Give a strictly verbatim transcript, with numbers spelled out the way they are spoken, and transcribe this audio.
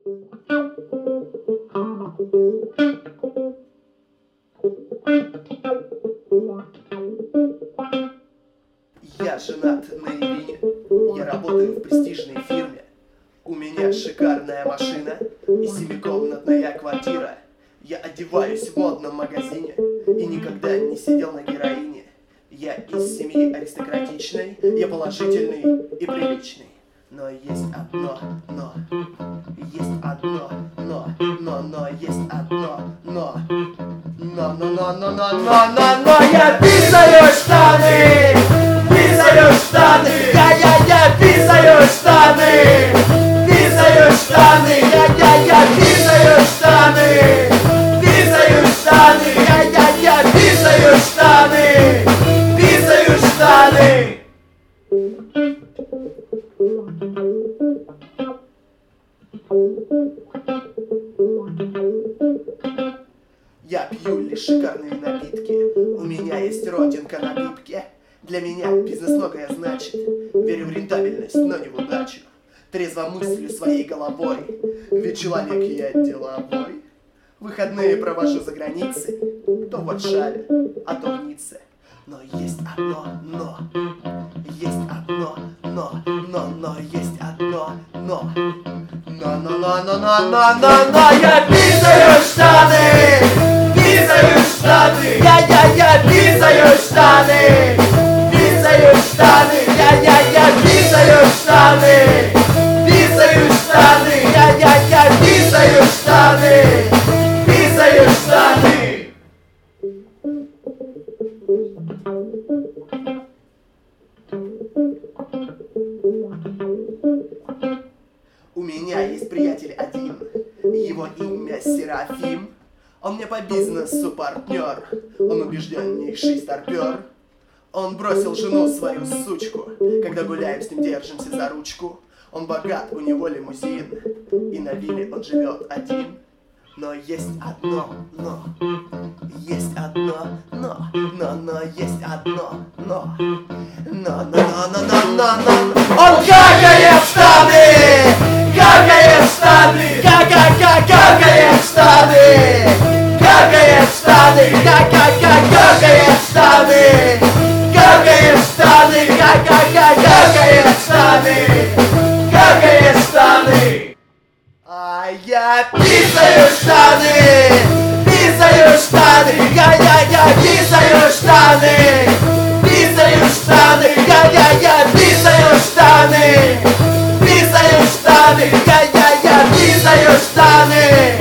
Я женат на Ирине, я работаю в престижной фирме. У меня шикарная машина и семикомнатная квартира. Я одеваюсь в модном магазине и никогда не сидел на героине. Я из семьи аристократичной, я положительный и приличный. Но есть одно но, есть одно но, но, но, есть одно но. Но, но, но, но, но, но, но, но, я писаю штаны, писаю штаны, я, я, я писаю штаны, писаю штаны, я, я, я писаю штаны, писаю штаны, я, я, я писаю штаны, писаю штаны. Я пью лишь шикарные напитки, у меня есть родинка на пипке. Для меня бизнес многое значит, верю в рентабельность, но не в удачу. Трезво мыслю своей головой, ведь человек я деловой. Выходные провожу за границей, то в Варшаве, а то в Ницце. Но есть одно но, есть одно но, но, но, есть одно но. Но, но, но, но, но, но, но, но, я писаю штаны, писаю штаны, я, я, я писаю штаны, писаю штаны, я, я, я писаю штаны, писаю штаны, я, я, я писаю штаны, писаю штаны. У меня есть приятель один, его имя Серафим. Он мне по бизнесу партнер, он убежденнейший старпер. Он бросил жену свою сучку, когда гуляем с ним держимся за ручку. Он богат, у него лимузин, и на вилле он живет один. Но есть одно но, есть одно но, но, но, есть одно но. Но, но, но, но, но, но, но. Он какает штаны, какает штаны, какает, какает штаны, какает штаны, какает, какает штаны, какает штаны, какает, какает штаны, какает штаны. А я писаю штаны, писаю штаны, я, я, я писаю штаны, писаю штаны, я, я, я писаю штаны, писаю штаны, я, я, я писаю штаны.